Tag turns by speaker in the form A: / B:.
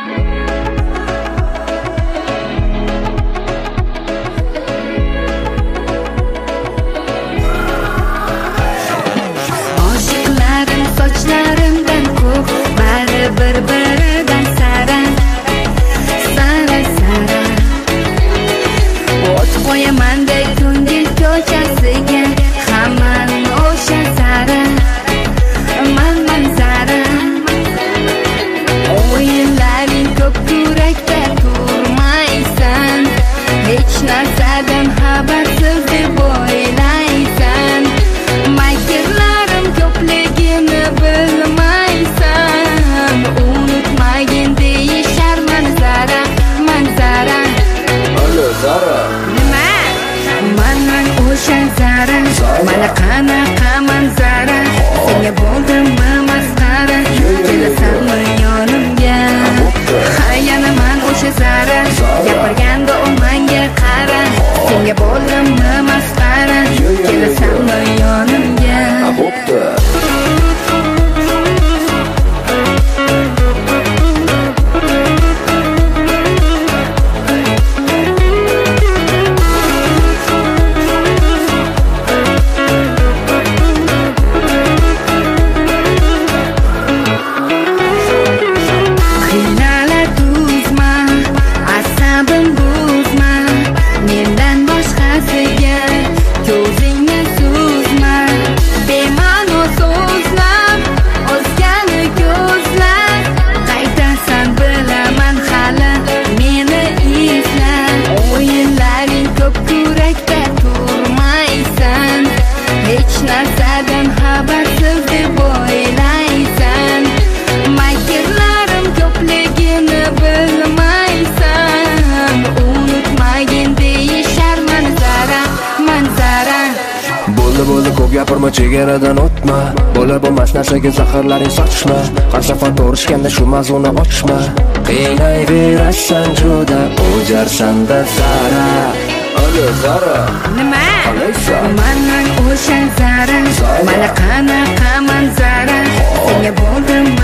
A: Oshiqlarim sochlarimdan ko'p, bari bir-biridan sara, sara, sara. O't qo'yamandek ko'ngil ko'chasiga, hamon o'sha sara, manzara. O'yinlaring ko'p, yurakda turmaysan, hech narsadan xabarsiz deb o'ylaysan. Makrlarim ko'pligini bilmaysan, unutmagin deyishar manzara, manzara.
B: Alo Zara,
A: Nima? Manman o'sha zara, mana qanaqa manzara. Senga bo'ldimmi masxara, kelasanmi yonimga? Ha, yana man o'sha zara, gapirganda u menga qara. Senga bo'ldimmi masxara, kelasanmi yonimga?
B: bo'pti.
A: Qiynalar tuzma, asabim buzma, mendan boshqasiga ko'zingni suzma. Bema'no so'zlar, o'zgani ko'zlar, qaytasan bilaman hali meni izla. O'yinlaring ko'p, yurakda turmaysan, hech narsadan xabarsiz deb o'ylaysan. Makrlarim ko'pligini bilmaysan, unutmagin deyishar manzara, manzara.
B: Bo'ldi ko'p gapirma, chegaradan o'tma. Bo'la bo'lmas narsaga zaharlaring sochma. Har safar ko'rishganda shu mavzuni ochma. Qiynayverasan juda, o'jarsanda Zara. Alo Zara,
A: Nima?
B: qalaysan?
A: Manman o'sha zara, mana qanaqa manzara. Senga bo'ldimmi